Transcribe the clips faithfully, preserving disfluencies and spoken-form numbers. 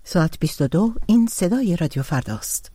ساعت بیست و دو، این صدای رادیو فرداست.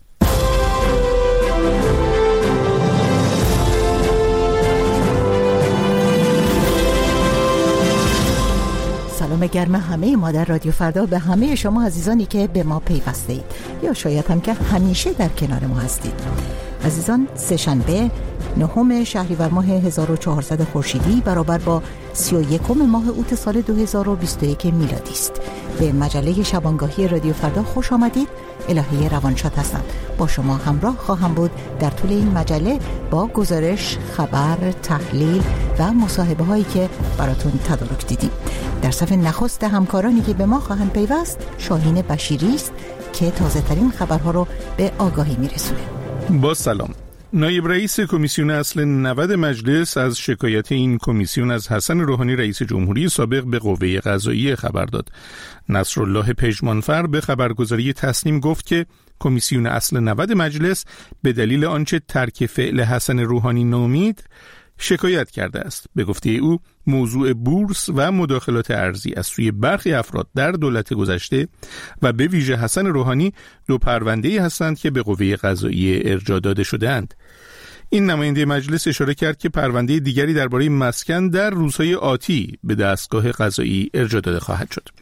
سلام گرم همه ما در رادیو فردا به همه شما عزیزانی که به ما پیوسته اید یا شاید هم که همیشه در کنار ما هستید. عزیزان، سه‌شنبه نهم شهریور ماه هزار و چهارصد خورشیدی برابر با سی و یکم ماه اوت سال دو هزار و بیست و یک میلادی است. به مجله شبانگاهی رادیو فردا خوش آمدید. الهی روانشاد هستم. با شما همراه خواهم بود در طول این مجله با گزارش، خبر، تحلیل و مصاحبه هایی که براتون تدارک دیدیم. در صف نخست همکارانی که به ما خواهند پیوست شاهین بشیری است که تازه ترین خبرها رو به آگاهی میرسونه. با سلام. نایب رئیس کمیسیون اصل نود مجلس از شکایت این کمیسیون از حسن روحانی رئیس جمهوری سابق به قوه قضاییه خبر داد. نصرالله پژمانفر به خبرگزاری تصنیم گفت که کمیسیون اصل نود مجلس به دلیل آنچه ترک فعل حسن روحانی نامید شکایت کرده است. به گفته او موضوع بورس و مداخلات ارزی از سوی برخی افراد در دولت گذشته و به ویژه حسن روحانی دو پرونده‌ای هستند که به قوه قضاییه ارجاع داده شده‌اند. این نماینده مجلس اشاره کرد که پرونده دیگری درباره مسکن در روزهای آتی به دستگاه قضایی ارجاع داده خواهد شد.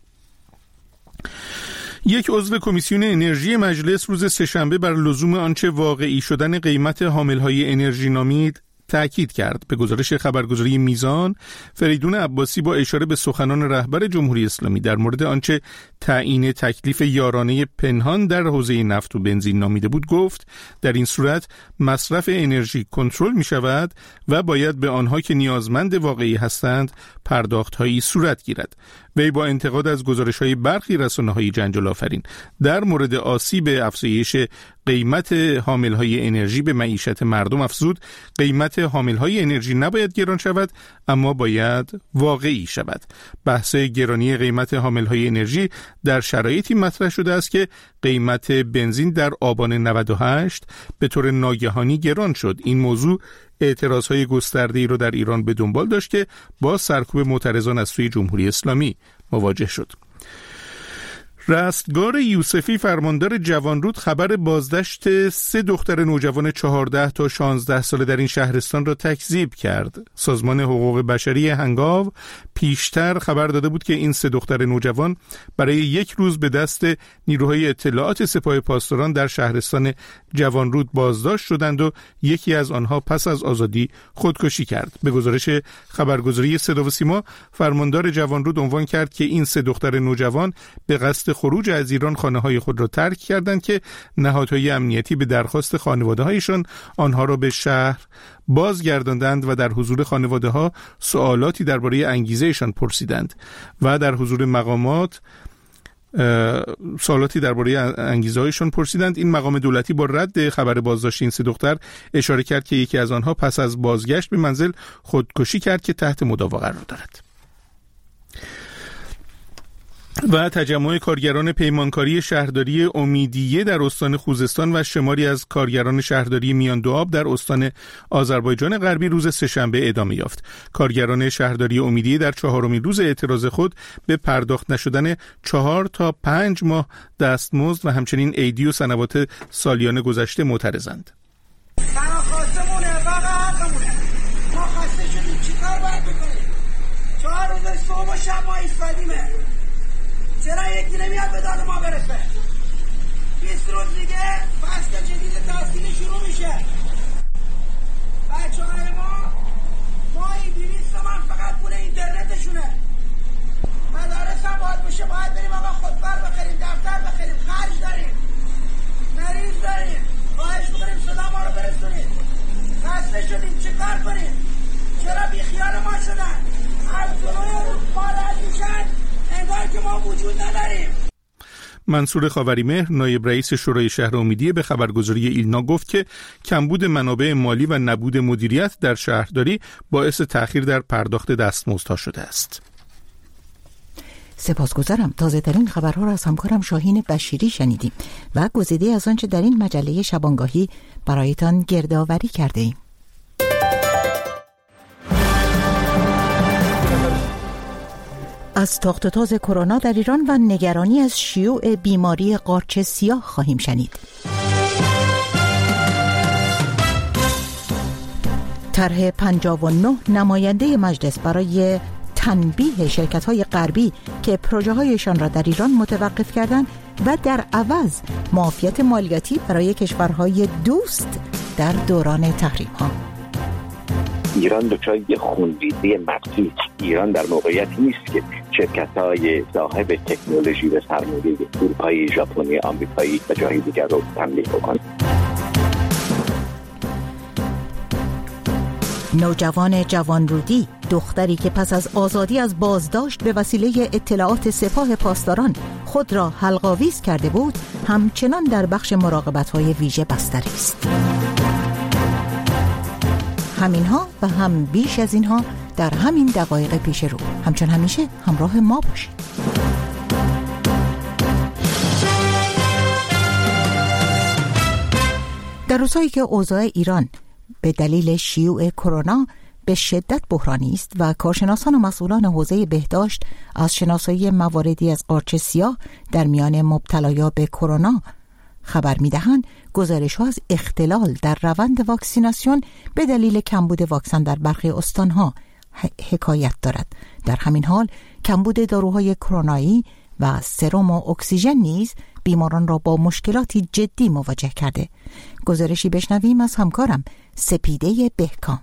یک عضو کمیسیون انرژی مجلس روز سه‌شنبه بر لزوم آنچه واقعی شدن قیمت حامل‌های انرژی نامید تأکید کرد. به گزارش خبرگزاری میزان، فریدون عباسی با اشاره به سخنان رهبر جمهوری اسلامی در مورد آنچه تعیین تکلیف یارانه پنهان در حوزه نفت و بنزین نامیده بود گفت در این صورت مصرف انرژی کنترل می شود و باید به آنها که نیازمند واقعی هستند پرداخت‌هایی صورت گیرد. وی با انتقاد از گزارش‌های برخی رسانه‌های جنجال آفرین در مورد آسیب افزایش قیمت حامل‌های انرژی به معیشت مردم افزود قیمت حامل‌های انرژی نباید گران شود اما باید واقعی شود. بحث گرانی قیمت حامل‌های انرژی در شرایطی مطرح شده است که قیمت بنزین در آبان نود و هشت به طور ناگهانی گران شد. این موضوع اعتراضهای گسترده‌ای را در ایران به دنبال داشت که با سرکوب معترضان از سوی جمهوری اسلامی مواجه شد. رستگار یوسفی فرماندار جوانرود خبر بازداشت سه دختر نوجوان چهارده تا شانزده ساله در این شهرستان را تکذیب کرد. سازمان حقوق بشری هنگاو پیشتر خبر داده بود که این سه دختر نوجوان برای یک روز به دست نیروهای اطلاعات سپاه پاسداران در شهرستان جوانرود بازداشت شدند و یکی از آنها پس از آزادی خودکشی کرد. به گزارش خبرگزاری صدا و سیما، فرماندار جوانرود عنوان کرد که این سه دختر نوجوان به قصد خروج از ایران خانه‌های خود را ترک کردند که نهادهای امنیتی به درخواست خانواده‌هایشان آنها را به شهر بازگرداندند و در حضور خانواده‌ها سوالاتی درباره انگیزه‌شان پرسیدند و در حضور مقامات سوالاتی درباره انگیزه‌هایشان پرسیدند. این مقام دولتی با رد خبر بازداشت این سه دختر اشاره کرد که یکی از آنها پس از بازگشت به منزل خودکشی کرد که تحت مداوا قرار دارد. و تجمع کارگران پیمانکاری شهرداری امیدیه در استان خوزستان و شماری از کارگران شهرداری میان دو آب در استان آذربایجان غربی روز سه‌شنبه ادامه یافت. کارگران شهرداری امیدیه در چهارمین روز اعتراض خود به پرداخت نشدن چهار تا پنج ماه دستمزد و همچنین عیدی و سنوات سالیانه گذشته معترضند. چرا یکی نمیاد به داد ما برسه؟ بیست روز دیگه فصل جدید تحصیل شروع میشه. بچه های ما ماهی دویست تومن فقط پول اینترنتشونه. مدارس هم باید بشه، باید بریم آقا خودکار بخریم، دفتر بخریم، خرج داریم، مریض داریم. خواهش میکنیم صدا ما رو برسونید. خسته شدیم، چه کار کنیم؟ چرا بی خیال ما شدن؟ از جلوی ما رد میشن انگار که ما وجود نداریم. منصور خاوری‌مهر نایب رئیس شورای شهر امیدیه به خبرگزاری ایلنا گفت که کمبود منابع مالی و نبود مدیریت در شهرداری باعث تأخیر در پرداخت دستمزدها شده است. سپاسگزارم. تازه ترین خبرها را از همکارم شاهین بشیری شنیدیم و گزیده از آنچه در این مجله شبانگاهی برایتان گردآوری کرده ایم. از تاخت و تاز کرونا در ایران و نگرانی از شیوع بیماری قارچ سیاه خواهیم شنید. طرح پنجاه و نه نماینده مجلس برای تنبیه شرکت‌های غربی که پروژه‌هایشان را در ایران متوقف کردند و در عوض معافیت مالیاتی برای کشورهای دوست در دوران تحریم‌ها. ایران دچار یه خونریزی مغزی، ایران در موقعیتی نیست که شرکت‌های صاحب تکنولوژی و سرمایه اروپایی، ژاپنی، آمریکایی و جای دیگر رو تملیک بکنه. نوجوان جوانرودی، دختری که پس از آزادی از بازداشت به وسیله اطلاعات سپاه پاسداران خود را حلق‌آویز کرده بود، همچنان در بخش مراقبت‌های ویژه بستری است. همینها و هم بیش از اینها در همین دقایق پیش رو. همچون همیشه همراه ما باشید. در روزهایی که اوضاع ایران به دلیل شیوع کرونا به شدت بحرانی است و کارشناسان و مسئولان حوزه بهداشت از شناسایی مواردی از قارچ سیاه در میان مبتلایان به کرونا خبر می‌دهند، گزارش‌ها از اختلال در روند واکسیناسیون به دلیل کمبود واکسن در برخی استان‌ها حکایت دارد. در همین حال کمبود داروهای کرونایی و سرم و اکسیژن نیز بیماران را با مشکلاتی جدی مواجه کرده. گزارشی بشنویم از همکارم سپیده بهکام.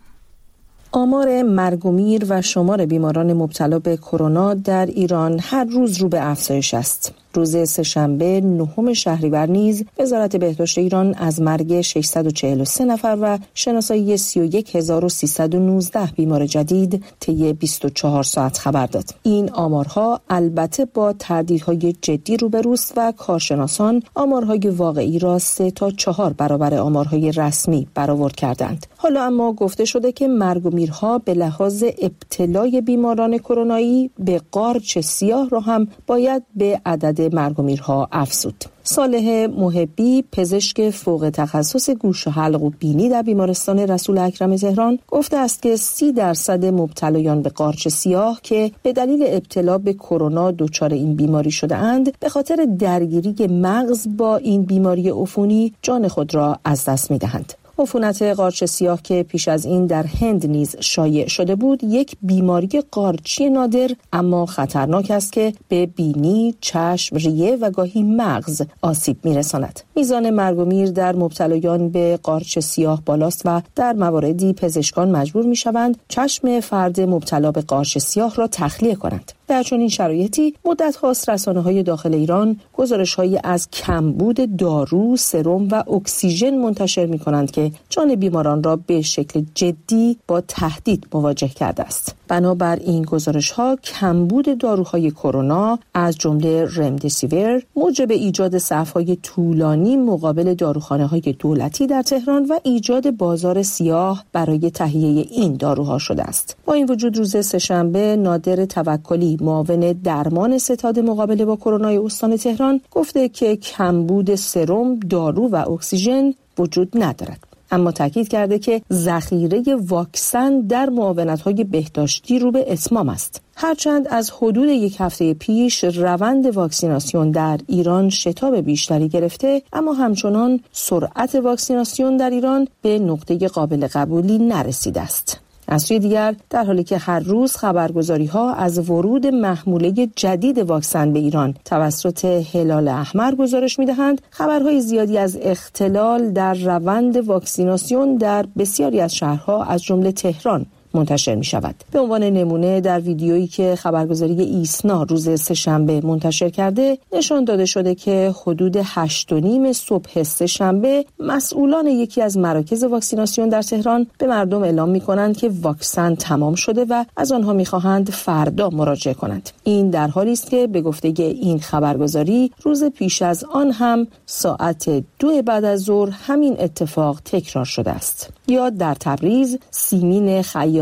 آمار مرگ و میر و شمار بیماران مبتلا به کرونا در ایران هر روز رو به افزایش است. روز سه‌شنبه نهم شهریور نیز وزارت بهداشت ایران از مرگ ششصد و چهل و سه نفر و شناسایی سی و یک هزار و سیصد و نوزده بیمار جدید طی بیست و چهار ساعت خبر داد. این آمارها البته با تردیدهای جدی روبروست و کارشناسان آمارهای واقعی را سه تا چهار برابر آمارهای رسمی برآورد کردند. حالا اما گفته شده که مرگ و میرها به لحاظ ابتلای بیماران کرونایی به قارچ سیاه را هم باید به عدد مرگ و میرها افزود. صالح محبی، پزشک فوق تخصص گوش و حلق و بینی در بیمارستان رسول اکرم تهران، گفته است که سی درصد مبتلایان به قارچ سیاه که به دلیل ابتلا به کرونا دچار این بیماری شده اند، به خاطر درگیری مغز با این بیماری عفونی جان خود را از دست می‌دهند. عفونت قارچ سیاه که پیش از این در هند نیز شایع شده بود، یک بیماری قارچی نادر اما خطرناک است که به بینی، چشم، ریه و گاهی مغز آسیب می‌رساند. میزان مرگ و میر در مبتلایان به قارچ سیاه بالاست و در مواردی پزشکان مجبور می‌شوند چشم فرد مبتلا به قارچ سیاه را تخلیه کنند. در چنین شرایطی مدت هاست رسانه‌های داخل ایران گزارش‌هایی از کمبود دارو، سرم و اکسیژن منتشر می‌کنند که جان بیماران را به شکل جدی با تهدید مواجه کرده است. بنابر این گزارش‌ها کمبود داروهای کرونا از جمله رمدیسیویر موجب ایجاد صف‌های طولانی مقابل داروخانه‌های دولتی در تهران و ایجاد بازار سیاه برای تهیه این داروها شده است. با این وجود روز سه‌شنبه نادر توکلی، معاون درمان ستاد مقابله با کرونا استان تهران، گفته که کمبود سرم، دارو و اکسیژن وجود ندارد. اما تاکید کرده که ذخیره واکسن در معاونت‌های بهداشتی رو به اتمام است. هرچند از حدود یک هفته پیش روند واکسیناسیون در ایران شتاب بیشتری گرفته، اما همچنان سرعت واکسیناسیون در ایران به نقطه قابل قبولی نرسیده است. از سوی دیگر در حالی که هر روز خبرگزاری‌ها از ورود محموله جدید واکسن به ایران توسط هلال احمر گزارش می‌دهند، خبرهای زیادی از اختلال در روند واکسیناسیون در بسیاری از شهرها از جمله تهران منتشر می شود. به عنوان نمونه در ویدیویی که خبرگزاری ایسنا روز سه‌شنبه منتشر کرده نشان داده شده که حدود هشت و نیم صبح سه‌شنبه مسئولان یکی از مراکز واکسیناسیون در تهران به مردم اعلام می کنند که واکسن تمام شده و از آنها می خواهند فردا مراجعه کنند. این در حالی است که به گفته این خبرگزاری روز پیش از آن هم ساعت دو بعد از ظهر همین اتفاق تکرار شده است. یا در تبریز سیمین خیاطی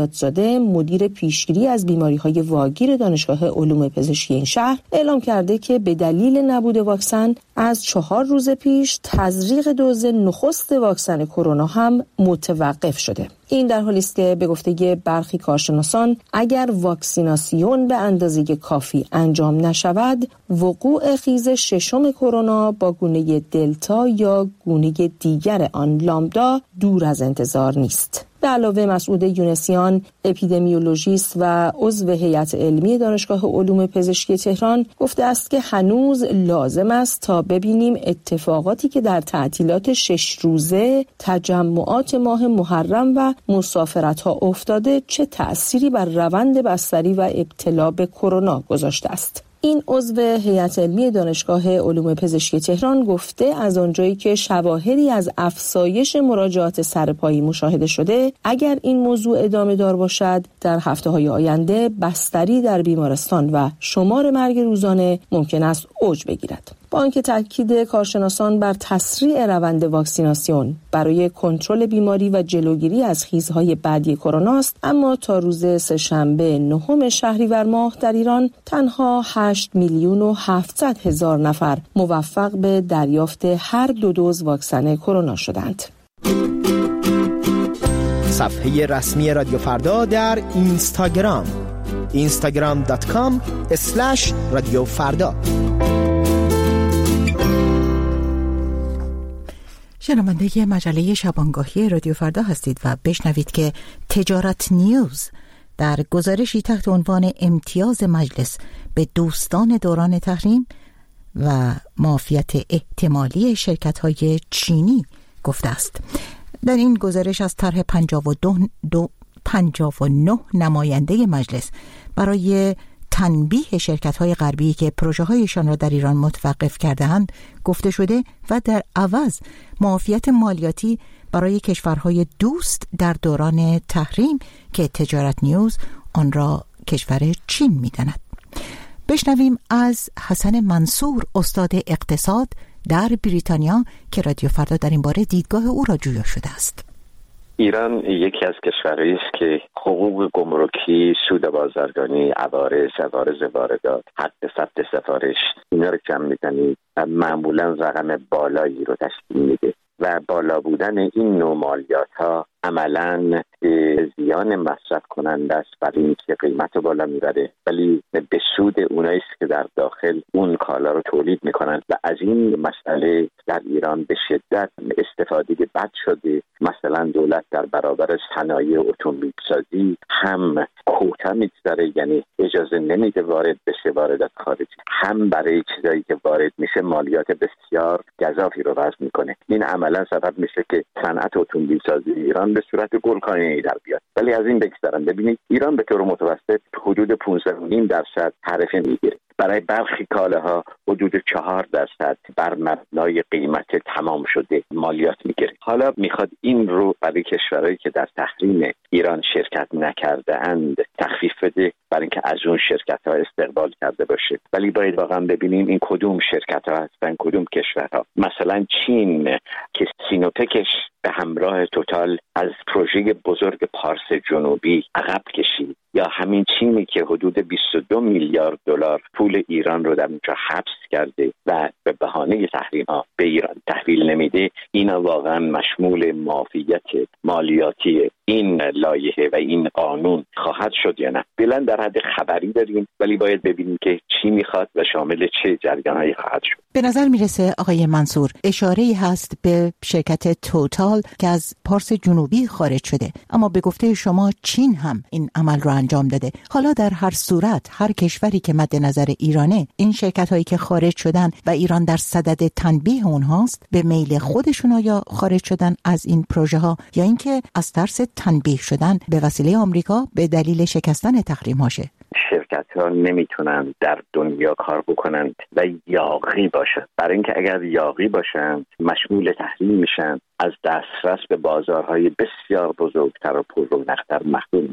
بنیادزاده مدیر پیشگیری از بیماری‌های واگیر دانشگاه علوم پزشکی این شهر اعلام کرده که به دلیل نبود واکسن از چهار روز پیش تزریق دوز نخست واکسن کرونا هم متوقف شده. این در حالی است که به گفته برخی کارشناسان اگر واکسیناسیون به اندازه کافی انجام نشود، وقوع خیز ششم کرونا با گونه دلتا یا گونه دیگر آن لامدا دور از انتظار نیست. به علاوه مسعود یونسیان، اپیدمیولوژیست و عضو هیئت علمی دانشگاه علوم پزشکی تهران گفته است که هنوز لازم است تا ببینیم اتفاقاتی که در تعطیلات شش روزه تجمعات ماه محرم و مسافرت‌ها افتاده چه تأثیری بر روند بستری و ابتلا به کرونا گذاشته است. این عضو هیئت علمی دانشگاه علوم پزشکی تهران گفته از آنجایی که شواهدی از افزایش مراجعات سرپایی مشاهده شده، اگر این موضوع ادامه دار باشد، در هفته‌های آینده بستری در بیمارستان و شمار مرگ روزانه ممکن است اوج بگیرد. با آنکه تاکید کارشناسان بر تسریع روند واکسیناسیون برای کنترل بیماری و جلوگیری از خیزهای بعدی کرونا است، اما تا روز سه‌شنبه نهم شهریور ماه در ایران تنها هشت میلیون و هفتصد هزار نفر موفق به دریافت هر دو دوز واکسن کرونا شدند. صفحه رسمی رادیو فردا در اینستاگرام اینستاگرام دات کام اسلش رادیو فردا. شنونده مجله شبانگاهی رادیو فردا هستید و بشنوید که تجارت نیوز در گزارشی تحت عنوان امتیاز مجلس به دوستان دوران تحریم و معافیت احتمالی شرکت‌های چینی گفته است. در این گزارش از طرح پنجاه و دو پنجاه و نه نماینده مجلس برای تنبیه شرکت‌های غربی که پروژه‌هایشان را در ایران متوقف کرده‌اند گفته شده و در عوض معافیت مالیاتی برای کشورهای دوست در دوران تحریم که تجارت نیوز آن را کشور چین می‌داند. بشنویم از حسن منصور، استاد اقتصاد در بریتانیا، که رادیو فردا در این باره دیدگاه او را جویا شده است. ایران یکی از کشورهایی است که حقوق گمرکی، سود بازرگانی، عوارض، عوارض واردات، حق ثبت سفارش، اینا رو کم می‌زنید و معمولاً رقم بالایی رو تشکیل میده و بالا بودن این نوع مالیات‌ها عملاً زیان مصرف کننده است برای اینکه قیمت رو بالا میبره، ولی به سود اونایی است که در داخل اون کالا رو تولید میکنن و از این مسئله در ایران به شدت استفاده بد شده. مثلا دولت در برابر صنایع اتومبیل سازی هم کوتا میگذاره، یعنی اجازه نمیده وارد بشه واردات خارجی، هم برای چیزایی که وارد میشه مالیات بسیار گزافی رو وضع میکنه. این عملا سبب میشه که صنعت اتومبیل سازی ایران به صورت گلخانه‌ای در بیاد. ولی از این بگذرم، ببینید ایران به طور متوسط حدود پانزده و نیم درصد تعرفه میگیره. برای برخی کالاها حدود چهار درصد بر مبنای قیمت تمام شده مالیات میگیره. حالا میخواد این رو برای کشورهایی که در تحریم ایران شرکت نکرده اند تخفیف بده برای اینکه از اون شرکت ها استقبال کرده باشه. ولی باید واقعا ببینیم این کدوم شرکت ها هستن، کدوم کشورها. مثلا چین که سینوپکش به همراه توتال از پروژه بزرگ پارس جنوبی عقب کشید، یا همین چینی که حدود بیست و دو میلیارد دلار پول ایران رو در اونجا حبس کرده و به بهانه تحریم ها به ایران تحویل نمیده، اینا واقعا مشمول معافیت مالیاتی این لایحه و این قانون خواهد شد یا نه. فعلا در حد خبری داریم، ولی باید ببینیم که چی میخواد و شامل چه جریانایی خواهد شد. به نظر میرسه آقای منصور اشاره‌ای هست به شرکت توتال که از پارس جنوبی خارج شده، اما به گفته شما چین هم این عمل رو انجام داده. حالا در هر صورت هر کشوری که مد نظر ایرانه، این شرکت هایی که خارج شدن و ایران در صدد تنبیه اونهاست، به میل خودشون یا خارج شدن از این پروژه ها یا اینکه از ترس تنبیه شدن به وسیله آمریکا به دلیل شکستن تحریم هاشه. شرکت ها نمیتونن در دنیا کار بکنند و یاغی باشند، برای اینکه اگر یاغی باشند مشمول تحریم میشن، از دسترس به بازارهای بسیار بزرگتر و پررونق‌تر محروم میشن.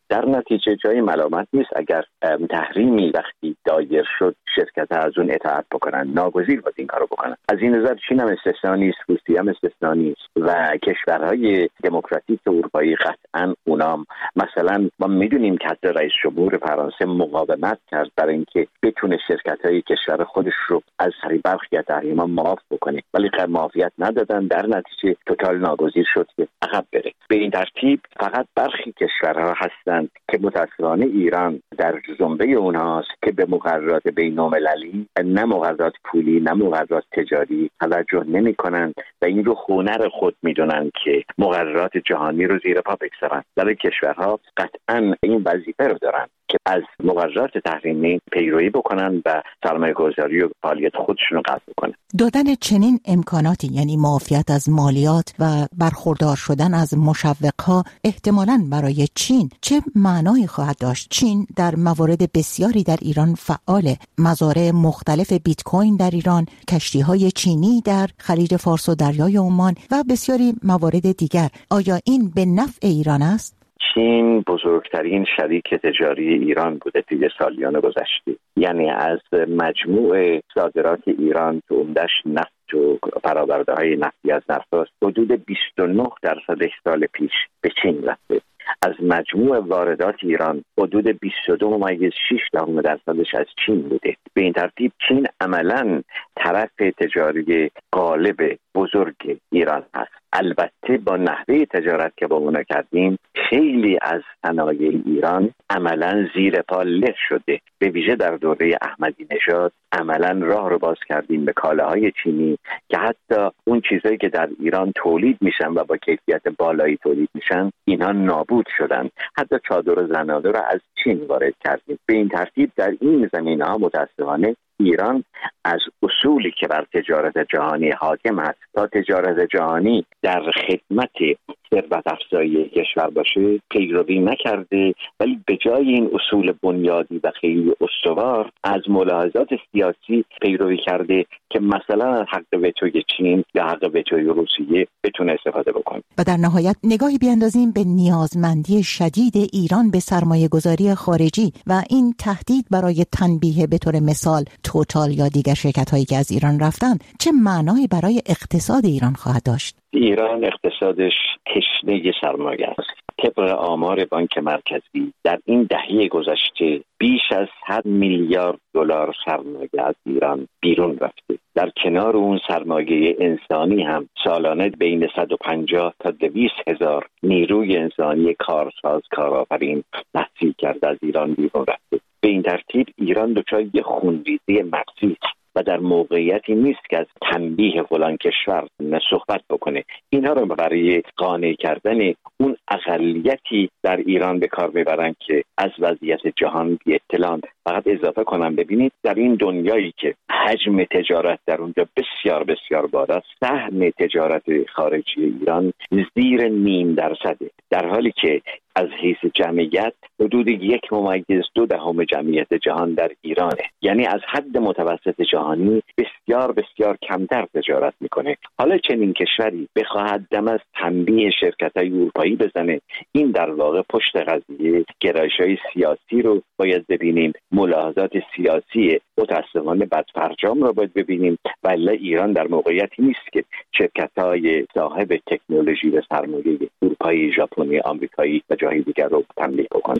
در نتیجه جای ملامت نیست اگر تحریمی وقتی دایر شد شرکت از اون اطاعت بکنن، ناگزیر باید این کارو بکنن. از این نظر چین هم استثنا نیست، روسیه هم استثنا نیست و کشورهای دموکراتیک اروپایی قطعا اونام. مثلا ما میدونیم که حتی رئیس جمهور فرانسه مقاومت کرد برای اینکه بتونه شرکت‌های کشور خودش رو از برخی از تحریم‌ها معاف بکنه، ولی معافیت ندادن، در نتیجه توتال ناگزیر شد که عقب بره. به این ترتیب فقط برخی کشورها هستند که متأسفانه ایران در زمره اونهاست که به مقررات بین‌المللی، نه مقررات پولی نه مقررات تجاری توجه نمی‌کنند و این رو هنر خود می‌دونن که مقررات جهانی رو زیر پا بگذارن. در کشورها قطعاً این وظیفه رو دارن که از مقررات تحریمی پیروی بکنن و سرمایه‌گذاری و فعالیت خودشون رو قطع بکنن. دادن چنین امکاناتی، یعنی معافیت از مالیات و برخوردار شدن از مشوق‌ها، احتمالاً برای چین چه معنایی خواهد داشت؟ چین در موارد بسیاری در ایران فعاله. مزارع مختلف بیت کوین در ایران، کشتی‌های چینی در خلیج فارس و دریای عمان و بسیاری موارد دیگر. آیا این به نفع ایران است؟ چین بزرگترین شریک تجاری ایران بوده طی سالیان گذشته. یعنی از مجموع صادرات ایران که عمدش نفت و فرآورده‌های نفتی از نفت است، حدود بیست و نه درصد سال پیش به چین رفته. از مجموع واردات ایران حدود بیست و دو ممیز شش دهم درصدش از چین بوده. به این ترتیب چین عملاً طرف تجاری غالب بزرگ ایران هست. البته با نحوه تجارت که با اونا کردیم خیلی از صنایع ایران عملاً زیر پا له شده. به ویژه در دوره احمدی نژاد عملاً راه رو باز کردیم به کالاهای چینی که حتی اون چیزایی که در ایران تولید میشن و با کیفیت بالایی تولید میشن اینها نابود شدن. حتی چادر و زنانه رو از چین وارد کردیم. به این ترتیب در این زمینه‌ها متأسفانه ایران از اصولی که بر تجارت جهانی حاکم است تا تجارت جهانی در خدمت ثروت افزایی کشور باشه پیروی نکرده، ولی به جای این اصول بنیادی و خیلی استوار از ملاحظات سیاسی پیروی کرده که مثلا از حق وتوی چین یا حق وتوی روسیه بتونه استفاده بکنه. و در نهایت نگاهی بیاندازیم به نیازمندی شدید ایران به سرمایه گذاری خارجی و این تهدید برای تنبیه به طور مثال توتال یا دیگر شرکت هایی که از ایران رفتن چه معنایی برای اقتصاد ایران خواهد داشت؟ ایران اقتصادش تشنه سرمایه است. طبق آمار بانک مرکزی در این دهه گذشته بیش از صد میلیارد دلار سرمایه از ایران بیرون رفته. در کنار اون سرمایه انسانی هم سالانه بین صد و پنجاه تا دویست هزار نیروی انسانی کارساز کارآفرین تحصیل کرده از ایران بیرون رفته. به این ترتیب ایران دچار یک خونریزی مغزی و در موقعیتی نیست که از تنبیه فلان کشور صحبت بکنه. اینها رو برای قانع کردن اون اقلیتی در ایران به کار میبرن که از وضعیت جهان بی اطلاعن. فقط اضافه کنم ببینید در این دنیایی که حجم تجارت در اونجا بسیار بسیار بالاست، سهم تجارت خارجی ایران زیر نیم درصده، در حالی که از حیث جمعیت حدود یک ممیز دو دهم جمعیت جهان در ایرانه. یعنی از حد متوسط جهانی بسیار بسیار کمتر تجارت میکنه. حالا چنین کشوری بخواهد دم از تنبیه شرکت‌های اروپایی بزنه، این در واقع پشت قضیه گرایش‌های سیاسی رو باید ببینیم، ملاحظات سیاسی متأسفانه بدفرجام رو باید ببینیم. ولی ایران در موقعیتی نیست که شرکت‌های صاحب تکنولوژی و سرمایه اروپایی، ژاپنی، آمریکایی و جای دیگر رو تملیک بکنه.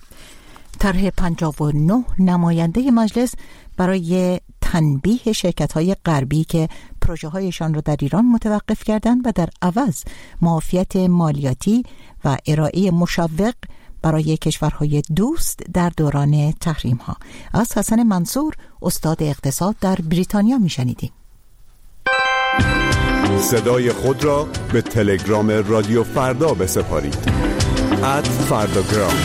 طرح پنجاه و نه نماینده مجلس برای تنبیه شرکت‌های غربی که پروژه‌هایشان را در ایران متوقف کردند و در عوض معافیت مالیاتی و ارائه مشوق برای کشورهای دوست در دوران تحریم‌ها. از حسن منصور، استاد اقتصاد در بریتانیا میشنیدیم. صدای خود را به تلگرام رادیو فردا بسپارید. ات فرداگرام.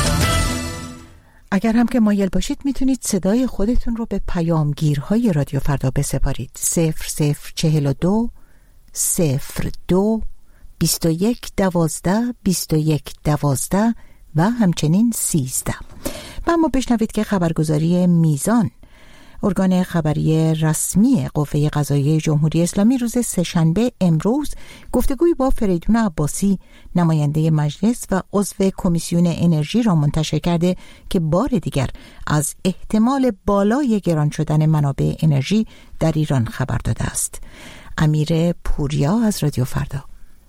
اگر هم که مایل باشید میتونید صدای خودتون رو به پیامگیرهای رادیو فردا بسپارید. صفر صفر چهل و دو صفر دو بیست و یک دوازده بیست و یک دوازده و همچنین سیزده. و اما بشنوید که خبرگزاری میزان ارگان خبری رسمی قوه قضاییه جمهوری اسلامی روز سه‌شنبه امروز گفتگوی با فریدون عباسی نماینده مجلس و عضو کمیسیون انرژی را منتشر کرده که بار دیگر از احتمال بالای گران شدن منابع انرژی در ایران خبر داده است. امیر پوریا از رادیو فردا.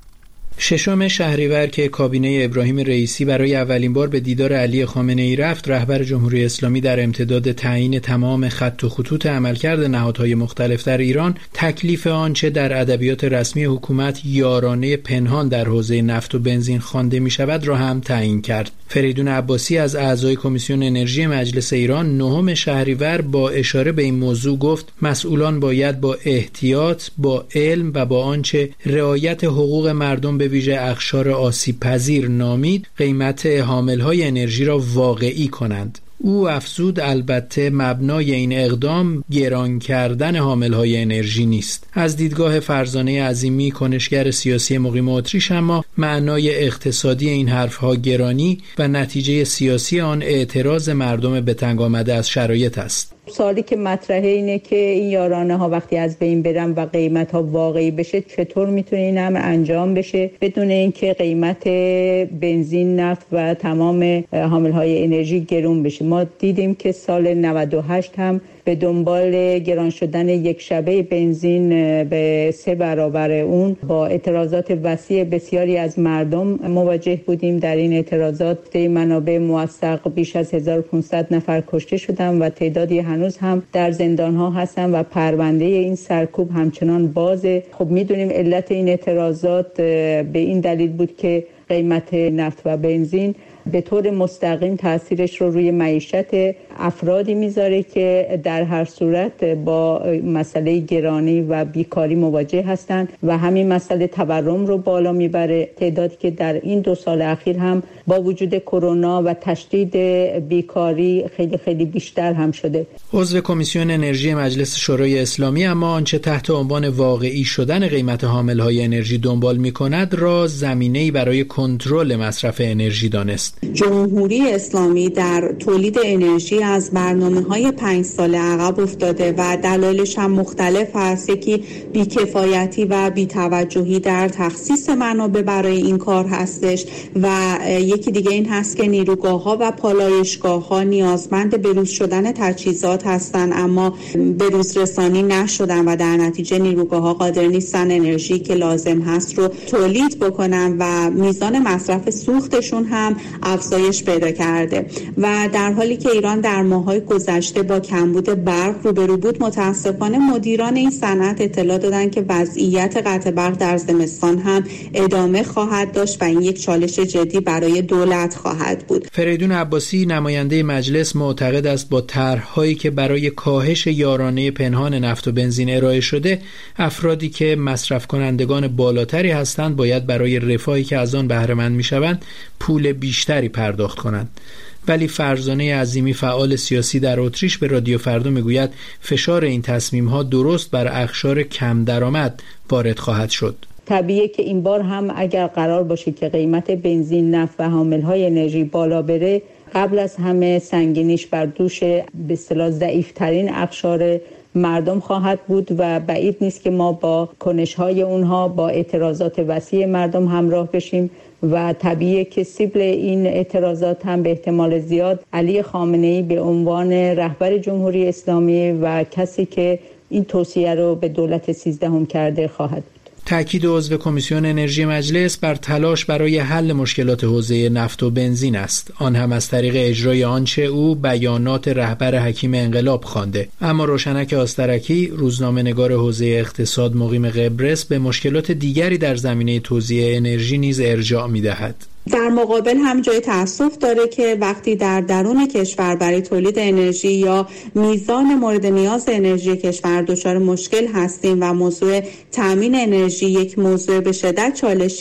ششم شهریور که کابینه ابراهیم رئیسی برای اولین بار به دیدار علی خامنه ای رفت، رهبر جمهوری اسلامی در امتداد تعیین تمام خط و خطوط عملکرد نهادهای مختلف در ایران، تکلیف آنچه در ادبیات رسمی حکومت یارانه پنهان در حوزه نفت و بنزین خوانده می شود را هم تعیین کرد. فریدون عباسی از اعضای کمیسیون انرژی مجلس ایران نهم شهریور با اشاره به این موضوع گفت مسئولان باید با احتیاط، با علم و با آنچه رعایت حقوق مردم به ویژه اقشار آسیب پذیر نامید قیمت حاملهای انرژی را واقعی کنند. او افزود البته مبنای این اقدام گران کردن حاملهای انرژی نیست. از دیدگاه فرزانه عظیمی کنشگر سیاسی مقیم اتریش اما معنای اقتصادی این حرفها گرانی و نتیجه سیاسی آن اعتراض مردم به تنگ آمده از شرایط است. سوالی که مطرحه اینه که این یارانه ها وقتی از بین برن و قیمت ها واقعی بشه چطور میتونه این امر انجام بشه بدون اینکه قیمت بنزین، نفت و تمام حامل های انرژی گرون بشه. ما دیدیم که سال نود و هشت هم به دنبال گران شدن یک شبه بنزین به سه برابر اون با اعتراضات وسیع بسیاری از مردم مواجه بودیم. در این اعتراضات منابع موثق بیش از هزار و پانصد نفر کشته شدن و تعدادی هنوز هم در زندان ها هستن و پرونده این سرکوب همچنان بازه. خب میدونیم علت این اعتراضات به این دلیل بود که قیمت نفت و بنزین به طور مستقیم تاثیرش رو روی معیشت افرادی میذاره که در هر صورت با مسئله گرانی و بیکاری مواجه هستند و همین مسئله تورم رو بالا میبره. تعدادی که در این دو سال اخیر هم با وجود کرونا و تشدید بیکاری خیلی خیلی بیشتر هم شده. عضو کمیسیون انرژی مجلس شورای اسلامی اما آنچه تحت عنوان واقعی شدن قیمت حاملهای انرژی دنبال میکند را زمینه‌ای برای کنترل مصرف انرژی دانست. جمهوری اسلامی در تولید انرژی از برنامه‌های پنج ساله عقب افتاده و دلایلش هم مختلف است. یکی بی‌کفایتی و بی‌توجهی در تخصیص منابع برای این کار هستش و یکی دیگه این هست که نیروگاه‌ها و پالایشگاه‌ها نیازمند بروز شدن تجهیزات هستند اما بروز رسانی نشدن و در نتیجه نیروگاه‌ها قادر نیستن انرژی که لازم هست رو تولید بکنن و میزان مصرف سوختشون هم افزایش پیدا کرده و در حالی که ایران در ماه‌های گذشته با کمبود برق روبرو بود، متاسفانه مدیران این صنعت اطلاع دادن که وضعیت قطع برق در زمستان هم ادامه خواهد داشت و این یک چالش جدی برای دولت خواهد بود. فریدون عباسی نماینده مجلس معتقد است با طرح‌هایی که برای کاهش یارانه پنهان نفت و بنزین ارائه شده، افرادی که مصرف کنندگان بالاتری هستند باید برای رفاهی که از آن بهره مند می‌شوند پول بیشتری پرداخت کنند. ولی فرزانه عظیمی فعال سیاسی در اتریش به رادیو فردا میگوید فشار این تصمیم‌ها درست بر اقشار کم درآمد وارد خواهد شد. طبیعیه که این بار هم اگر قرار باشه که قیمت بنزین، نفت و حاملهای انرژی بالا بره، قبل از همه سنگینیش بر دوش به اصطلاح ضعیف‌ترین اقشار مردم خواهد بود و بعید نیست که ما با کنش‌های اونها با اعتراضات وسیع مردم همراه بشیم و طبیعیه که سیبل این اعتراضات هم به احتمال زیاد علی خامنه‌ای به عنوان رهبر جمهوری اسلامی و کسی که این توصیه رو به دولت سیزدهم کرده خواهد بود. تأکید عضو کمیسیون انرژی مجلس بر تلاش برای حل مشکلات حوزه نفت و بنزین است، آن هم از طریق اجرای آنچه او بیانات رهبر حکیم انقلاب خوانده. اما روشنک آسترکی، روزنامه‌نگار حوزه اقتصاد مقیم قبرس، به مشکلات دیگری در زمینه توزیع انرژی نیز ارجاع می‌دهد. در مقابل هم جای تأسف داره که وقتی در درون کشور برای تولید انرژی یا میزان مورد نیاز انرژی کشور دچار مشکل هستیم و موضوع تامین انرژی یک موضوع به شدت چالشی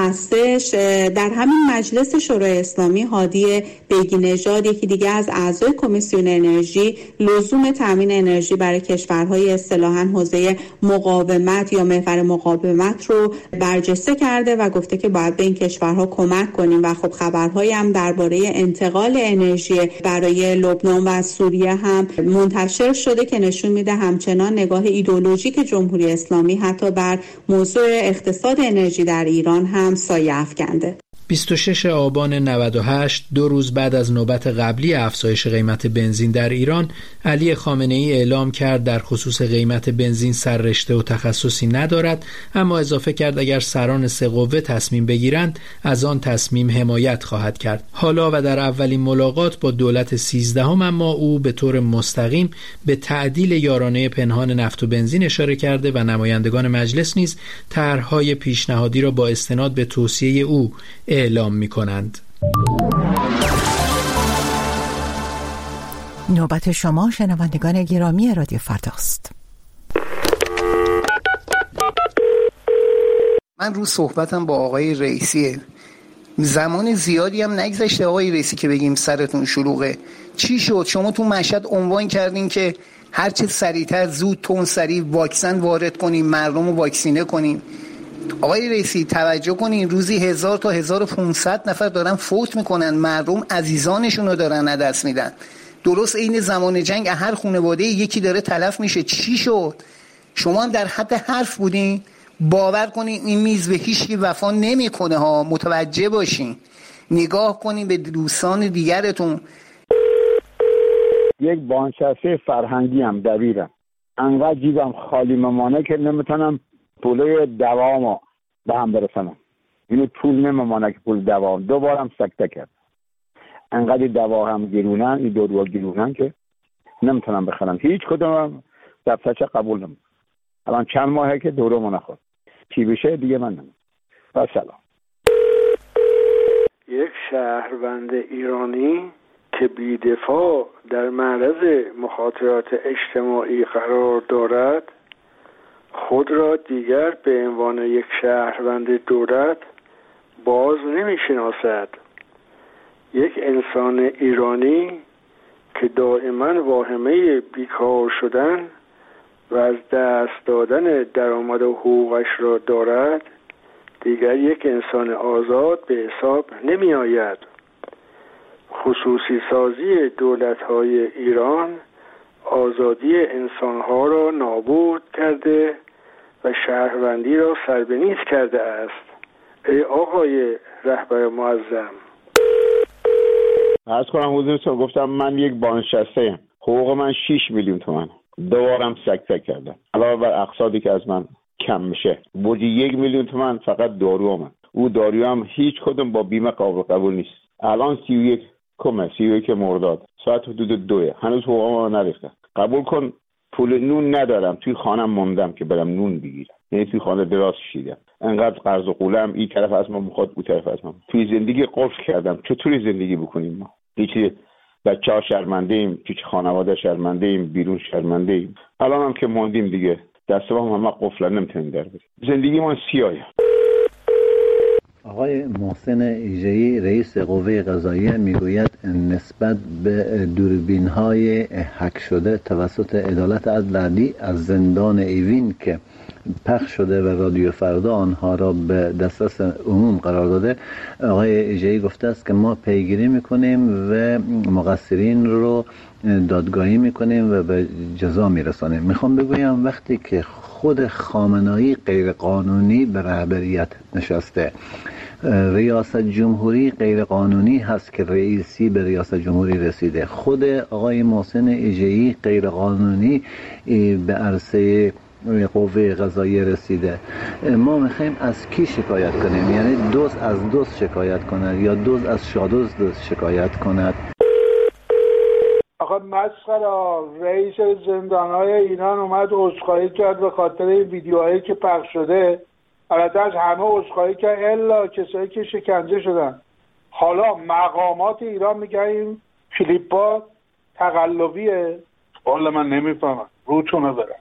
هستش، در همین مجلس شورای اسلامی هادی بیگی نژاد، یکی دیگه از اعضای کمیسیون انرژی، لزوم تامین انرژی برای کشورهای اصطلاحاً حوزه مقاومت یا محور مقاومت رو برجسته کرده و گفته که باید به این کشورها کمک کمک کنیم و خب خبرهایی هم درباره انتقال انرژی برای لبنان و سوریه هم منتشر شده که نشون میده همچنان نگاه ایدئولوژیک جمهوری اسلامی حتی بر موضوع اقتصاد انرژی در ایران هم سایه افکنده. بیست و ششم آبان نود و هشت، دو روز بعد از نوبت قبلی افزایش قیمت بنزین در ایران، علی خامنه‌ای اعلام کرد در خصوص قیمت بنزین سررشته و تخصصی ندارد، اما اضافه کرد اگر سران سه قوه تصمیم بگیرند از آن تصمیم حمایت خواهد کرد. حالا و در اولین ملاقات با دولت سیزدهم اما او به طور مستقیم به تعدیل یارانه پنهان نفت و بنزین اشاره کرده و نمایندگان مجلس نیز طرح‌های پیشنهادی را با استناد به توصیه او اعلام می کنند. نوبت شما شنوندگان گرامی رادیو فرداست. من رو صحبتم با آقای رئیسیه. زمان زیادی هم نگذشته آقای رئیسی که بگیم سرتون شلوغه. چی شد؟ شما تو مشهد عنوان کردین که هر چه سریعتر زود تون سریع واکسن وارد کنیم، مردم رو واکسینه کنیم. آقای رئیسی توجه کنین، روزی هزار تا هزار و پونصد نفر دارن فوت میکنن، مردم عزیزانشون رو دارن از دست میدن. درست این زمان جنگ هر خانواده یکی داره تلف میشه. چی شد؟ شما هم در حد حرف بودین؟ باور کنین این میز به هیچ کی وفا نمیکنه ها. متوجه باشین، نگاه کنین به دوستان دیگرتون. یک بانشسته فرهنگی هم دبیرم، انقدر جیبم خالی ممانه که نمیتونم پوله دوامو به هم برسنم. اینو پول نممانه که پول دوام دوبارم سکته کرد. انقدر دوا هم گرونن، این دوروا گرونن که نمیتونم بخرم. هیچ کدوم دفترچه قبول نمید. الان چند ماهه که دورو نخورد. چی بشه دیگه من نمید. با سلام. یک شهروند ایرانی که بی‌دفاع در معرض مخاطرات اجتماعی قرار دارد، خود را دیگر به عنوان یک شهروند دولت باز نمی‌شناسد. یک انسان ایرانی که دائما واهمه بیکار شدن و از دست دادن درآمد و حقوقش را دارد، دیگر یک انسان آزاد به حساب نمی آید. خصوصی سازی دولت‌های ایران آزادی انسان‌ها را نابود کرده و شهروندی را سربنیز کرده است. ای آقای رهبر معظم، عرض کنم حضورتون، گفتم من یک بازنشسته ام، حقوق من شش میلیون تومان، دوبارم سکته کردم علاوه بر اقساطی که از من کم میشه. بودی یک میلیون تومان فقط دارو من. او دارو هم هیچ کدوم با بیمه قابل قبول نیست. الان سی و یک کمه سی و یک مرداد ساعت حدود دوه، هنوز حقوق ما نریخته. قبول کن پول نون ندارم، توی خانم موندم که برم نون بگیرم، یعنی توی خانه دراز کشیدم. انقدر قرض و قولم، این طرف از ما میخواد اون طرف از ما. توی زندگی قفل کردم. چطوری زندگی بکنیم ما؟ هیچ بچه‌ها شرمنده ایم، هیچ خانواده شرمنده ایم، بیرون شرمنده ایم. الان هم که موندیم دیگه دست ما همه قفل، نمیتونیم در بریم. زندگی ما سیاهه. آقای محسن ایجه‌ای رئیس قوه قضاییه میگوید نسبت به دوربین‌های هک شده توسط عدالت عدلی از زندان ایوین که پخش شده و رادیو فردا آنها را به دسترس عموم قرار داده، آقای ایجه‌ای گفته است که ما پیگیری میکنیم و مقصرین رو دادگاهی میکنیم و به جزا میرسانیم. میخوام بگویم وقتی که خود خامنه‌ای غیر قانونی به رهبریت نشسته، ریاست جمهوری غیر قانونی هست که رئیسی به ریاست جمهوری رسیده، خود آقای محسن ایجه‌ای غیر قانونی به عرصه قوه قضاییه رسیده، ما میخوایم از کی شکایت کنیم؟ یعنی دزد از دزد شکایت کند یا دزد از شادزد شکایت کند؟ آخه مسخره، رئیس زندانهای ایران اومد عذرخواهی کرد به خاطر این ویدیوهایی که پخش شده. البته از همه عذرخواهی کرد الا کسایی که شکنجه شدن. حالا مقامات ایران میگن این کلیپ‌ها تقلبیه. والا من نمیفهمم، روتونه برم.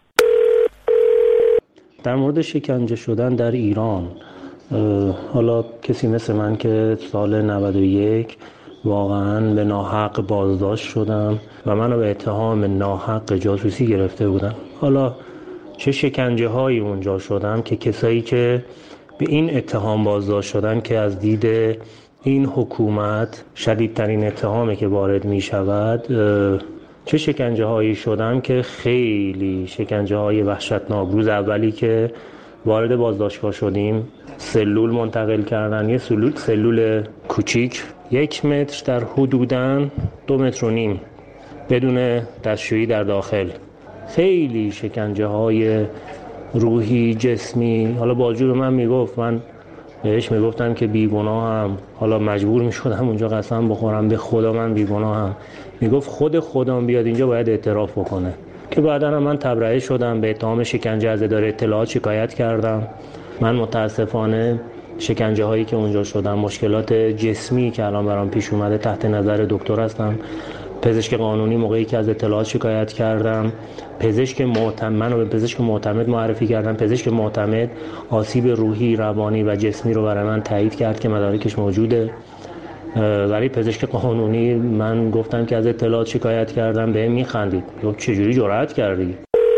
در مورد شکنجه شدن در ایران، حالا کسی مثل من که سال نود و یک واقعا به ناحق بازداشت شدم و منو به اتهام ناحق جاسوسی گرفته بودن. حالا چه شکنجه هایی اونجا شدم که کسایی که به این اتهام بازداشت شدن که از دید این حکومت شدیدترین اتهامی که وارد می شود چه شکنجه هایی شدم که خیلی شکنجه های وحشتناک. روز اولی که وارد بازداشتگاه شدیم سلول منتقل کردن، یه سلول سلول کوچیک یک متر در حدوداً دو متر و نیم بدون دستشویی در داخل، خیلی شکنجه های روحی جسمی. حالا بازجو من میگفت، من بهش میگفتم که بیگناهم، حالا مجبور میشدم اونجا قسم بخورم به خدا من بیگناهم. میگفت خود خودم بیاد اینجا باید اعتراف بکنه. که بعدا من تبرئه شدم، به اتهام شکنجه از اداره اطلاعات شکایت کردم. من متاسفانه شکنجه هایی که اونجا شدم، مشکلات جسمی که الان برام پیش اومده تحت نظر دکتر هستم. پزشک قانونی موقعی که از اطلاعات شکایت کردم، پزشک معتمد منو به پزشک معتمد معرفی کردم. پزشک معتمد آسیب روحی، روانی و جسمی رو برای من تایید کرد که مدارکش موجوده. ولی پزشک قانونی من گفتم که از اطلاعات شکایت کردم، بهم میخندید. گفت چجوری جرأت کردی؟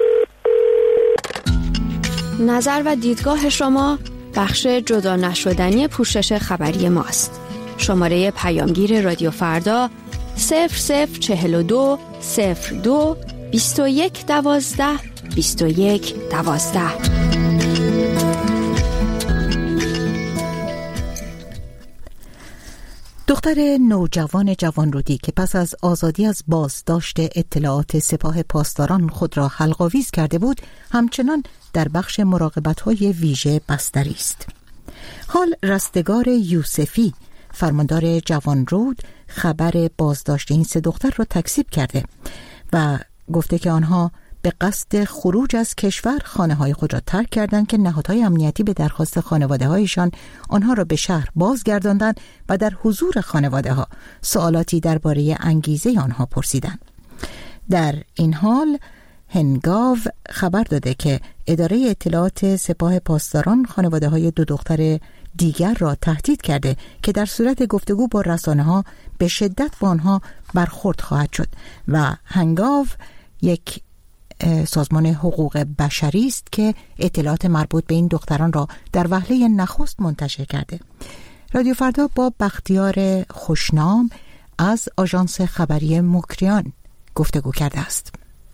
نظر و دیدگاه شما بخش جدا نشدنی پوشش خبری ماست. شماره پیامگیر رادیو فردا صفر صفر چهل و دو صفر دو بیست و یک دوازده بیست و یک دوازده. دختر نوجوان جوانرودی که پس از آزادی از بازداشت اطلاعات سپاه پاسداران خود را حلق‌آویز کرده بود، همچنان در بخش مراقبت‌های ویژه بستری است. حال رستگار یوسفی، فرماندار جوانرود، خبر بازداشت این سه دختر را تکذیب کرده و گفته که آنها به قصد خروج از کشور خانه‌های خود را ترک کردند که نهادهای امنیتی به درخواست خانواده‌هایشان آنها را به شهر بازگرداندند و در حضور خانواده‌ها سوالاتی درباره انگیزه آنها پرسیدند. در این حال هنگاو خبر داده که اداره اطلاعات سپاه پاسداران خانواده‌های دو دختر دیگر را تهدید کرده که در صورت گفتگو با رسانه‌ها به شدت با آنها برخورد خواهد شد و هنگاو یک سازمان حقوق بشری است که اطلاعات مربوط به این دختران را در وهله نخست منتشر کرده. رادیو فردا با بختیار خوشنام از آژانس خبری مکریان گفتگو کرده است.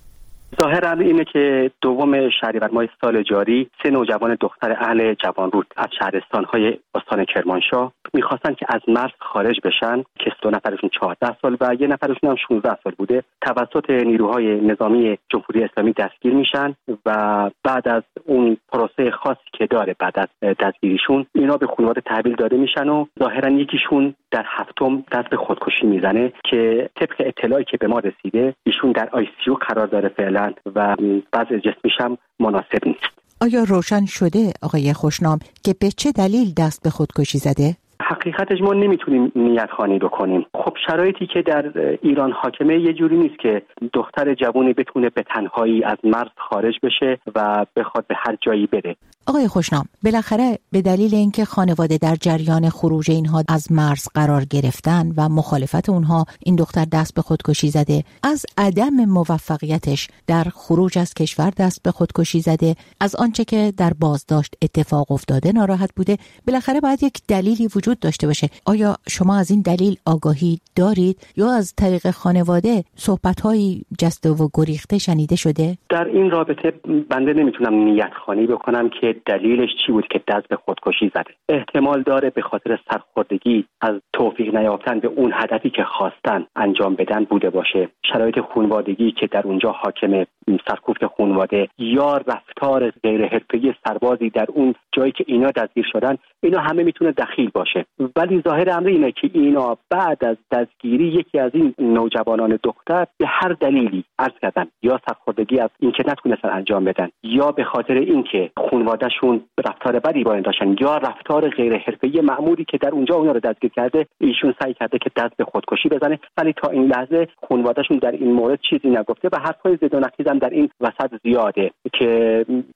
ظاهر امر اینه که دوم شهریور ماه سال جاری سه نوجوان دختر اهل جوانرود از شهرستان‌های استان کرمانشاه می‌خواستن که از مرز خارج بشن که دو نفرشون چهارده سال و یه نفرشون هم شانزده سال بوده، توسط نیروهای نظامی جمهوری اسلامی دستگیر میشن و بعد از اون پروسه خاصی که داره بعد از دستگیریشون اینا به خانواده تحویل داده میشن و ظاهرا یکیشون در هفتم دست به خودکشی میزنه که طبق اطلاعی که به ما رسیده ایشون در آی سی یو قرار داره فعلا و وضع جسمیش هم مناسب نیست. آیا روشن شده آقای خوشنام که به چه دلیل دست به خودکشی زده؟ حقیقتش ما نمیتونیم نیت خوانی بکنیم. خب شرایطی که در ایران حاکمه یه جوری نیست که دختر جوانی بتونه به تنهایی از مرز خارج بشه و بخواد به هر جایی بره. آقای خوشنام، بالاخره به دلیل اینکه خانواده در جریان خروج اینها از مرز قرار گرفتن و مخالفت اونها این دختر دست به خودکشی زده، از عدم موفقیتش در خروج از کشور دست به خودکشی زده، از آنچه که در بازداشت اتفاق افتاده ناراحت بوده، بالاخره باید یک دلیلی وجود داشته باشه. آیا شما از این دلیل آگاهی دارید یا از طریق خانواده صحبت‌هایی جسته و گریخته شنیده شده؟ در این رابطه بنده نمیتونم نیت خوانی بکنم که دلیلش چی بود که دست به خودکشی زده. احتمال داره به خاطر سرخوردگی از توفیق نیافتن به اون هدفی که خواستن انجام بدن بوده باشه. شرایط خانوادگی که در اونجا حاکمه، سرکوفت خانواده یا رفتار غیر حرفه‌ای سربازی در اون جایی که اینا دستگیر شدن، اینا همه میتونه دخیل باشه. ولی ظاهر امر اینه که اینا بعد از دستگیری یکی از این نوجوانان دختر به هر دلیلی عرض کردن، یا سرخوردگی از اینکه نتونستن انجام بدن، یا به خاطر اینکه خانواده‌شون رفتار بدی با این داشتن، یا رفتار غیر حرفه‌ای مأموری که در اونجا اونا رو دستگیر کرده، ایشون سعی کرده که دست به خودکشی بزنه. ولی تا این لحظه خانواده‌شون در این مورد چیزی نگفته و حرفای زد و نقیض هم در این وسط زیاده که چون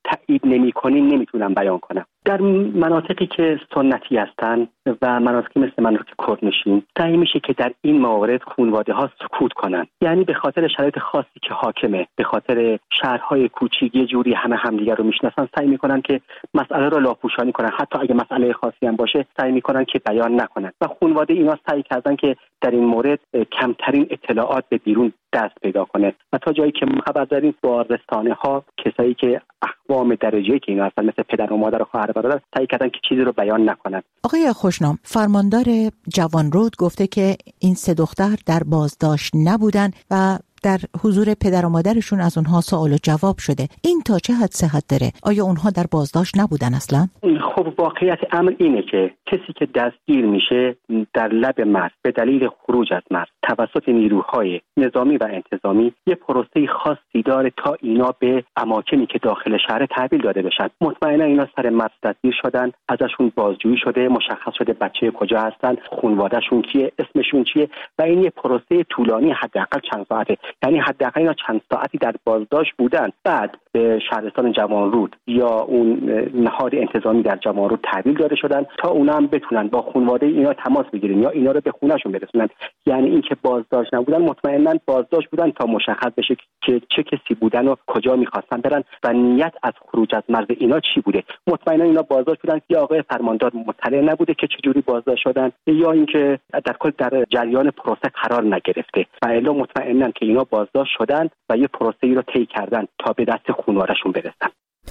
تایید نمی‌کنیم نمیتونم بیان کنم. در مناطقی که سنتی هستن و مناطقی مثل مناطق کردنشین سعی میشه که در این موارد خانواده ها سکوت کنن، یعنی به خاطر شرایط خاصی که حاکمه، به خاطر شهرهای کوچیک یه جوری همه همدیگر رو میشناسن، سعی میکنن که مسئله رو لاپوشانی کنن، حتی اگه مسئله خاصی هم باشه سعی میکنن که بیان نکنن و خانواده اینا سعی کردن که در این مورد کمترین اطلاعات به بیرون دست پیدا کنه و تا جایی که ما خبر داریم با رسانه ها کسایی که اقوام درجه‌ای که اینا هستن مثل پدر و مادر و خواهر برادر سعی کردن که چیزی رو بیان نکنن. آقای خوشنام، فرماندار جوانرود گفته که این سه دختر در بازداشت نبودن و در حضور پدر و مادرشون از اونها سوال و جواب شده. این تا چه حد صحت داره؟ آیا اونها در بازداشت نبودن اصلا؟ خب واقعیت امر اینه که کسی که دستگیر میشه در لب مرز به دلیل خروج از مرز توسط نیروهای نظامی و انتظامی یه پروسه خاصی داره تا اینا به اماکنی که داخل شهر تحویل داده بشن. مطمئنا اینا سر مرز دستگیر شدن، ازشون بازجویی شده، مشخص شده بچه کجا هستن، خانواده‌شون کیه، اسمشون چیه و این یه پروسه طولانی حداقل چند ساعته، یعنی حداقل اینا چند ساعتی در بازداشت بودن، بعد به شهرستان جوانرود یا اون نهاد انتظامی در جوانرود تحویل داده شدن تا اونا هم بتونن با خانواده اینا تماس بگیرن یا اینا رو به خونه‌شون برسونن. یعنی اینکه بازداشت نبودن، مطمئنا بازداشت بودن تا مشخص بشه که چه کسی بودن و کجا می‌خواستن برن و نیت از خروج از مرز اینا چی بوده. مطمئنا اینا بازداشت بودن یا آقای فرماندار مطلع نبوده که چجوری بازداشت شدن یا اینکه در کل در جریان پروسه قرار نگرفته و الا مطمئنا که اینا بازداشت شدن و یه پروسه‌ای رو طی کردن تا به دست خانواده‌شون برسن.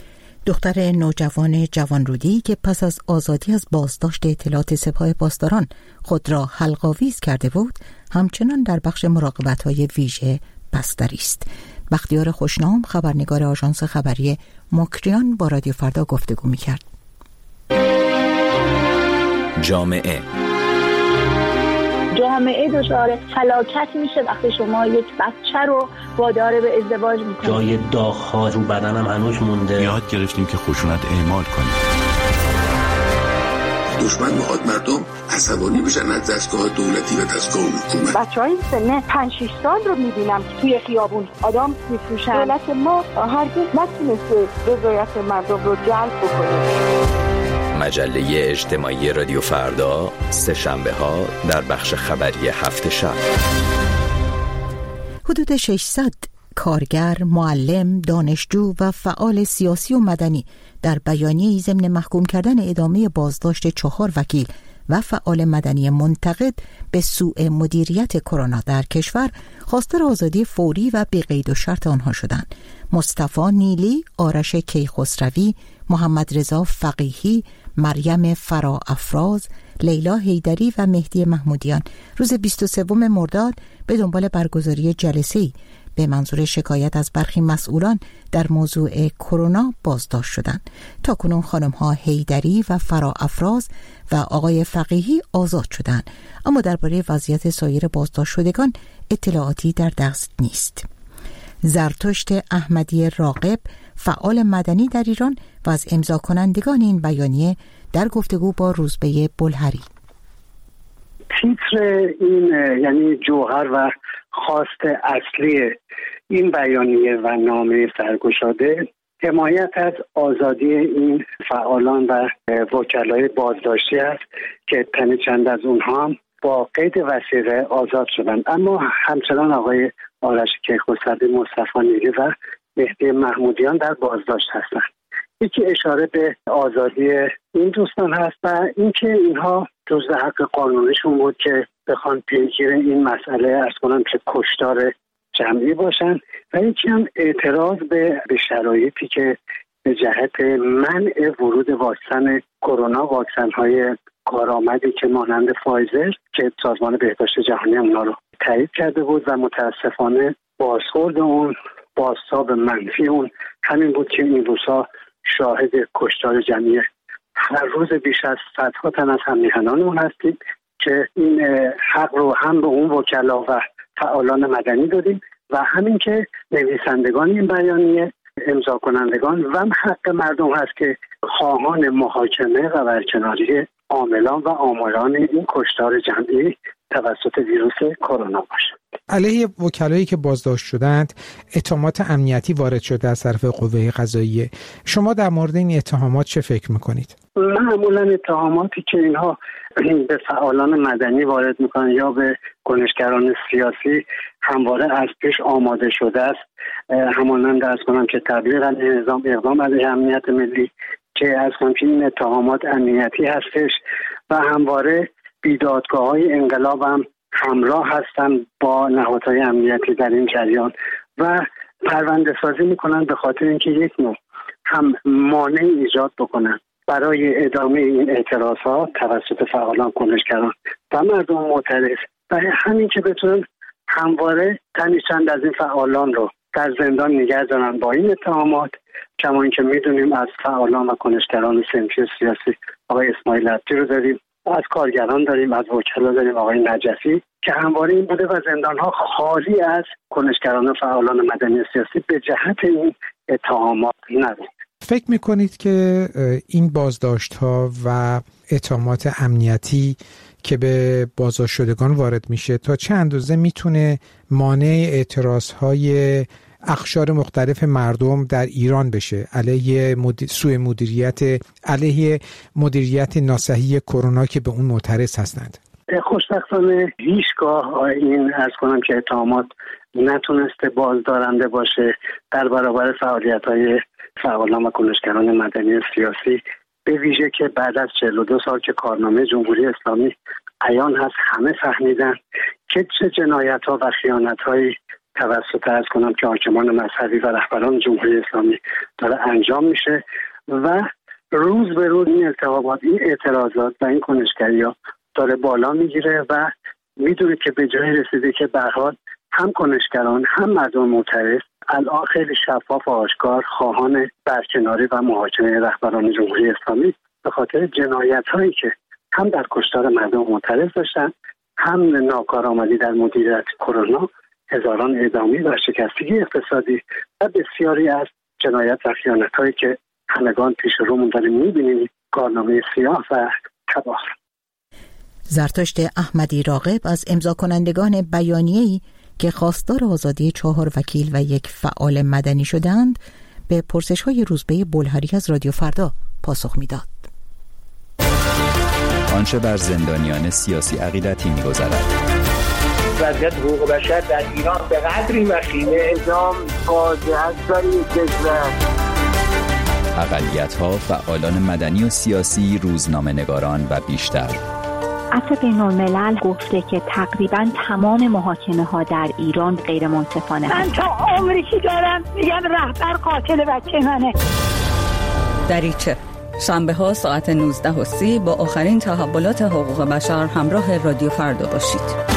دختر نوجوان جوانرودی که پس از آزادی از بازداشت اطلاعات سپاه پاسداران خود را حلق‌آویز کرده بود، همچنان در بخش مراقبت‌های ویژه بستری است. بختیار خوشنام، خبرنگار آژانس خبری مکریان، با رادیو فردا گفتگو می‌کرد. جامعه جامعه دچار فلاکت میشه وقتی شما یک بچه رو وادار به ازدواج میکنید. جای داغ‌ها رو بدنم هنوز مونده. یاد گرفتیم که خشونت اعمال کنیم. دشمن میخواد مردم عصبانی بشن از دستگاه دولتی و دستگاه حکومت. بچهای سن پنج شش سال رو میبینم توی خیابون آدم میفروشن. دولت ما هرگز نتونسته رضایت مردم رو جلب بکنه. مجله اجتماعی رادیو فردا، سه شنبه ها در بخش خبری هفت شب. حدود ششصد کارگر، معلم، دانشجو و فعال سیاسی و مدنی در بیانیه‌ای ضمن محکوم کردن ادامه بازداشت چهار وکیل و فعال مدنی منتقد به سوء مدیریت کرونا در کشور خواستار آزادی فوری و بی قید و شرط آنها شدند. مصطفی نیلی، آرش کیخسروی، محمد رضا فقیهی، مریم فرا افراز، لیلا حیدری و مهدی محمودیان روز بیست و سوم مرداد به دنبال برگزاری جلسه‌ای به منظور شکایت از برخی مسئولان در موضوع کرونا بازداشت شدند. تاکنون خانم‌ها حیدری و فرا افراز و آقای فقیهی آزاد شدند، اما درباره وضعیت سایر بازداشت شدگان اطلاعاتی در دست نیست. زرتشت احمدی راغب، فعال مدنی در ایران و از امضا کنندگان این بیانیه، در گفتگو با روزبه بلهری. تیتر این یعنی جوهر و خواست اصلی این بیانیه و نامه سرگشاده حمایت از آزادی این فعالان و وکلای بازداشتی است که تن چند از اونها هم با قید وثیقه آزاد شدند، اما همچنان آقای آرش کیخسروی، مصطفی نیلی و مهدی محمودیان در بازداشت هستند. یکی اشاره به آزادی این دوستان هست و اینکه اینها جزء حق قانونیشون بود که بخوان پیگیر این مسئله از کنن که کشتار جمعی باشن و یکی هم اعتراض به به شرایطی که به جهت منع ورود واکسن کرونا، واکسن های کارآمدی که مانند فایزر که سازمان بهداشت جهانی اونا رو تایید کرده بود و متاسفانه بازخورد اون، بازتاب منفی اون همین بود که این روزها شاهد کشتار جمعی هر روز بیش از صدها تن از هم‌میهنانمون هستیم که این حق رو هم به اون وکلا و فعالان مدنی دادیم و همین که نویسندگان این بیانیه، امضا کنندگان و حق مردم هست که خواهان محاکمه و برکناری عاملان و آماران این کشتار جمعی توسط ویروس کرونا باشه. علیه وکلایی که بازداشت شدند اتهامات امنیتی وارد شده از طرف قوه قضاییه. شما در مورد این اتهامات چه فکر میکنید؟ معمولا اتهاماتی که اینها به فعالان مدنی وارد میکنن یا به کنشگران سیاسی همواره از پیش آماده شده است، همانند از کنم که تبلیغ علیه نظام، اقدام علیه امنیت ملی، که از کنم که این اتهامات امنیتی هستش و همواره بیدادگاه‌های انقلاب هم همراه هستن با نهادهای امنیتی در این جریان و پرونده سازی میکنن به خاطر اینکه یک نوع هم مانع ایجاد بکنن برای ادامه این اعتراضات توسط فعالان، کنشگران و مردم معترض و همین که بتونن همواره تنی چند از این فعالان رو در زندان نگه دارن با این اتهامات. کما اینکه میدونیم از فعالان و کنشگران صنفی سیاسی آقای اسماعیل عبدی رو داریم، از کارگران داریم، از وکلا داریم آقای نجفی که همواره این بوده و زندان‌ها خالی از کنشگران و فعالان مدنی سیاسی به جهت این اتهامات نبود. فکر میکنید که این بازداشت‌ها و اتهامات امنیتی که به بازداشت شدگان وارد میشه تا چه اندازه میتونه مانع اعتراض‌های اقشار مختلف مردم در ایران بشه علیه مدیر... سوء مدیریت علیه مدیریت ناصحیح کرونا که به اون معترض هستند؟ خوشبختانه هیچگاه این از کنم که اتهامات نتونسته بازدارنده باشه در برابر فعالیت‌های فعالان و کنشگران مدنی سیاسی، به ویژه که بعد از چهل و دو سال که کارنامه جمهوری اسلامی عیان هست، همه فهمیدن که چه جنایت‌ها و خیانت‌هایی توسط از کنم که حاکمان مذهبی و رهبران جمهوری اسلامی داره انجام میشه و روز به روز این التهابات، این اعتراضات و این کنشگری‌ها داره بالا میگیره و میدونه که به جایی رسیده که به هر حال هم کنشگران هم مردم معترض الان خیلی شفاف و آشکار خواهان برکناری و محاکمه رهبران جمهوری اسلامی به خاطر جنایت‌هایی که هم در کشتار مردم معترض داشتن، هم ناکارآمدی در مدیریت کرونا، هزاران اعدامی و شکستگی اقتصادی و بسیاری از جنایت و خیانت‌هایی که همگان پیش رومون داریم می‌بینیم، کارنامه سیاه و تباه. زرتشت احمدی راغب از امضا کنندگان بیانیه‌ای که خواستار آزادی چهار وکیل و یک فعال مدنی شدند به پرسش‌های روزبه بلهری از رادیو فردا پاسخ می‌داد. آنچه بر زندانیان سیاسی عقیدتی می‌گذرد. وضعیت حقوق بشر در ایران به قدری وخیمه، اعدام فاجعه است برای کشور. اقلیت‌ها، فعالان مدنی و سیاسی، روزنامه‌نگاران و بیشتر. عفو بین‌الملل گفته که تقریباً تمام محاکمه ها در ایران غیر منصفانه. من تا عمری که دارم میگم رهبر قاتل بچه منه. دریچه شنبه ها ساعت نوزده و سی با آخرین تحولات حقوق بشر همراه رادیو فردا باشید.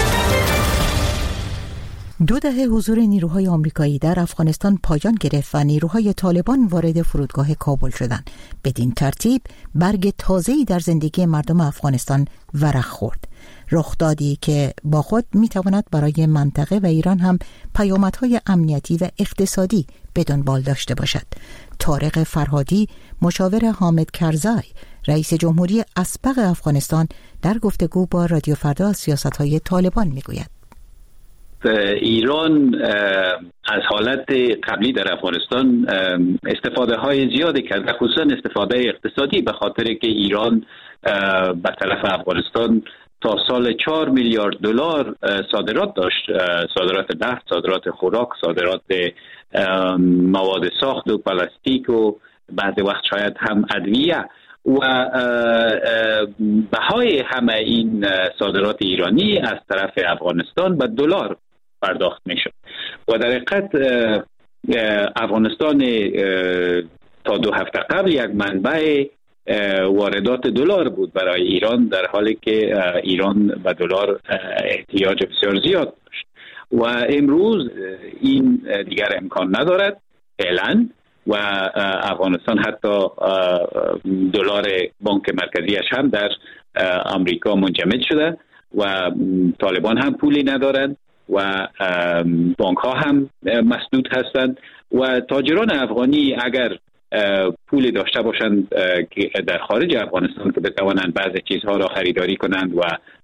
دو دهه حضور نیروهای آمریکایی در افغانستان پایان گرفت و نیروهای طالبان وارد فرودگاه کابل شدند. بدین ترتیب برگ تازه‌ای در زندگی مردم افغانستان ورق خورد. رخدادی که با خود میتواند برای منطقه و ایران هم پیامدهای امنیتی و اقتصادی به دنبال داشته باشد. طارق فرهادی، مشاور حامد کرزای، رئیس جمهوری اسبق افغانستان، در گفتگو با رادیو فردا از سیاست‌های طالبان میگوید. ایران از حالت قبلی در افغانستان استفاده های زیادی کرده، خصوصا استفاده اقتصادی، به خاطر که ایران به طرف افغانستان تا سال چهار میلیارد دلار صادرات داشت، صادرات نفت، صادرات خوراک، صادرات مواد ساخت و پلاستیک و بعضی وقت شاید هم ادویه و بهای همه این صادرات ایرانی از طرف افغانستان به دلار پرداخت میشد و در حقیقت افغانستان تا دو هفته قبل یک منبع واردات دلار بود برای ایران، در حالی که ایران به دلار احتیاج بسیار زیاد داشت و امروز این دیگر امکان ندارد فعلا و افغانستان حتی دلار بانک مرکزیش هم در آمریکا منجمد شده و طالبان هم پولی ندارند و بانک ها هم مسدود هستند و تاجران افغانی اگر پول داشته باشند که در خارج افغانستان که بتوانند بعضی چیزها را خریداری کنند و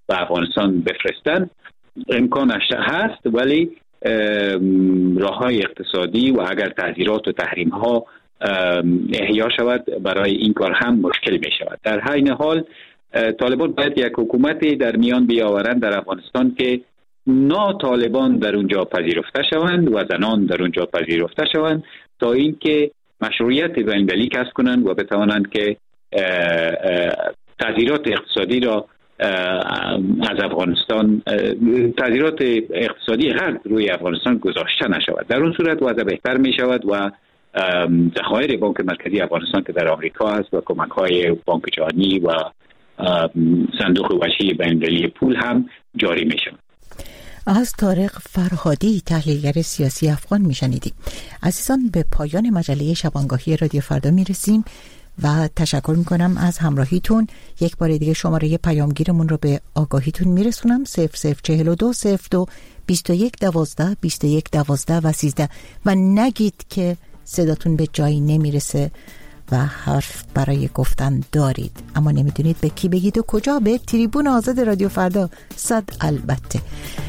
به افغانستان بفرستن امکانش هست، ولی راههای اقتصادی و اگر تعزیرات و تحریم ها احیا شود برای این کار هم مشکل می شود. در حین حال طالبان باید یک حکومتی در میان بیاورند در افغانستان که نا طالبان در اونجا پذیرفته شوند و زنان در اونجا پذیرفته شوند تا اینکه مشروعیت بین‌المللی کسب کنند و بتوانند که تعزیرات اقتصادی را از افغانستان، تعزیرات اقتصادی غرب روی افغانستان گذاشته نشود. در اون صورت وضع بهتر می شود و ذخایر بانک مرکزی افغانستان که در آمریکا هست و کمک های بانک جهانی و صندوق وسیع بین‌المللی پول هم جاری می شود. از طارق فرهادی تحلیلگر سیاسی افغان می شنیدیم. عزیزان، به پایان مجله شبانگاهی رادیو فردا می رسیم و تشکر می کنم از همراهیتون. یک بار دیگه شماره پیامگیرمون رو به آگاهیتون می رسونم: صفر صفر چهل و دو صفر دو بیست و یک دوازده بیست و یک دوازده و سیزده. و نگید که صداتون به جایی نمی رسه و حرف برای گفتن دارید اما نمیدونید به کی بگید و کجا. به تریبون آزاد رادیو فردا صد البته،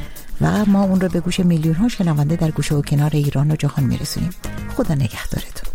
و ما اون رو به گوش میلیون ها شنونده در گوشه و کنار ایران و جهان میرسونیم. خدا نگهدارتون.